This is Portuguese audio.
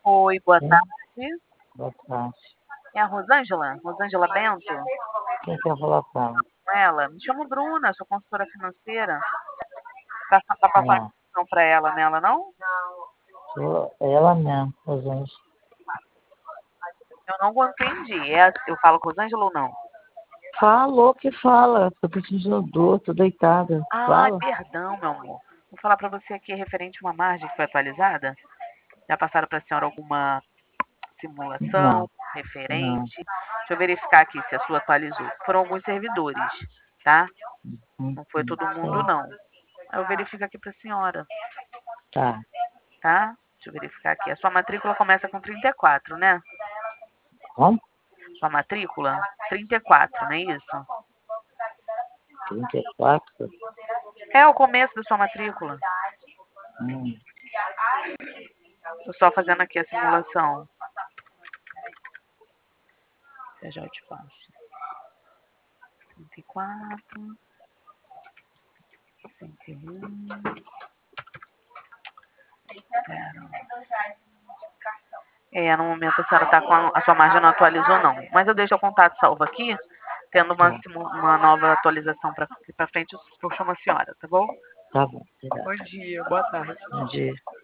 Oi, boa Sim, tarde. boa tarde. É a Rosângela? Rosângela Bento? Quem quer falar com ela? Com ela? Me chamo Bruna, sou consultora financeira. Pra passar uma Não, informação para ela, nela não? sou ela mesmo, Rosângela. Eu não entendi. Eu falo com Rosângela ou não? Falou que fala, tô preciso de dor, tô deitada. Ah, Fala? perdão, meu amor. Vou falar para você aqui referente a uma margem que foi atualizada. Já passaram para a senhora alguma simulação Não, não. referente? Deixa eu verificar aqui se a sua atualizou. Foram alguns servidores, tá? Não foi todo mundo, Sim, não. Eu verifico aqui para a senhora. tá. Tá? Deixa eu verificar aqui. A sua matrícula começa com 34, né? Como? Sua matrícula? 34, não é isso? 34? É o começo da sua matrícula. Hum, Tô só fazendo aqui a simulação. Já já eu te passo. 34, 101, 0. No momento a senhora tá com a sua margem não atualizou, não. Mas eu deixo o contato salvo aqui, tendo tá, uma nova atualização para frente, eu chamo a senhora, tá bom? tá bom, obrigado. Bom dia, boa tarde. Bom dia.